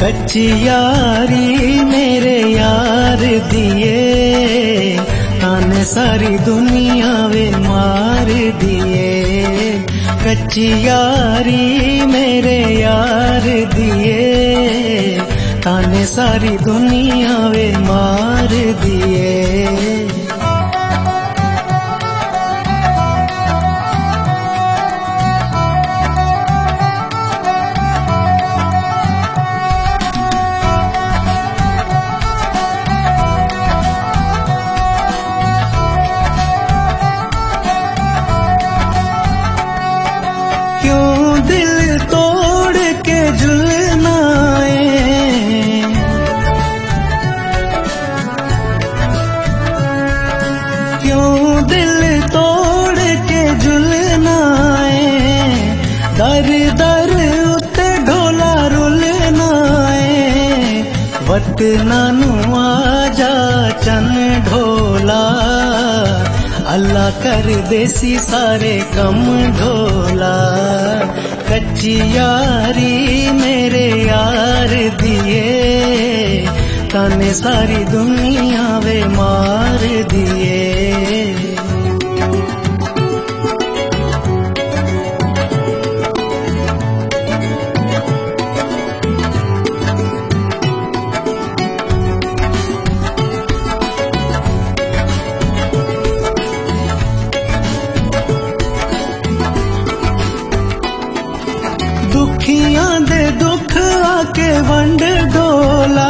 कच्ची यारी मेरे यार दिए, ताने सारी दुनिया वे मार दिए। कच्ची यारी मेरे यार दिए, ताने सारी दुनिया वे मार दिए। क्यों दिल तोड़ के झुलनाए, क्यों दिल तोड़ के झुलनाए, दर दर उत्ते ढोला रुलनाए। वत नानू आजा चन ढोला, अल्लाह कर देसी सारे कम ढोला। कच्ची यारी मेरे यार दिए, ताने सारी दुनिया वे मार दिए। दुखियां दे दुख आके वंड ढोला,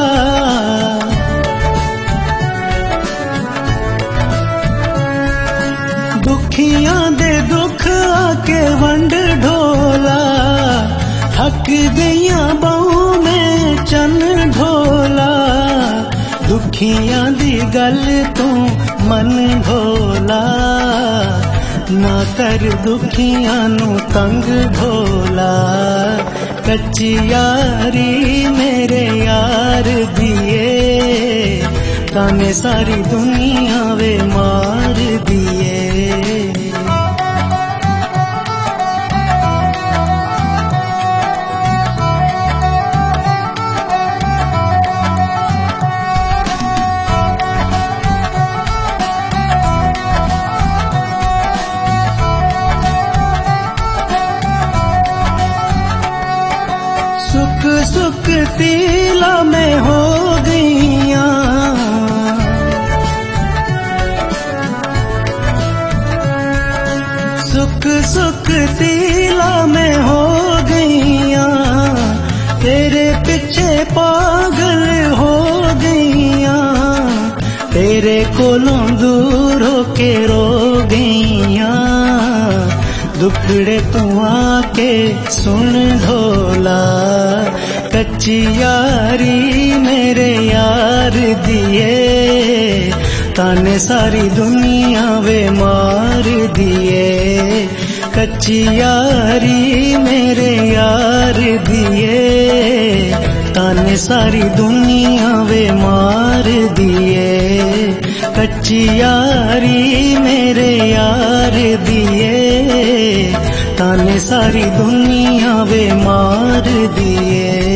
दुखियां दे दुख आके वंड ढोला। थक गईया बाहू में चन ढोला, दुखियां दी गल तू मन ढोला। ना कर दुखियां नू तंग ढोला। कच्ची यारी मेरे यार दिए, ताने सारी दुनिया वे मार दिए। सुख सुख तीला में हो गईया, सुख सुख तीला में हो गईया। तेरे पीछे पागल हो गईया, तेरे कोलों दूर होके रो गईया। दुखड़े तू आके सुन ढोला, कच्ची यारी मेरे यार दिए, ताने सारी दुनिया वे मार दिए। कच्ची यारी मेरे यार दिए, ताने सारी दुनिया वे मार दिए। कच्ची यारी मेरे यार दिए, ताने सारी दुनिया वे मार दिए।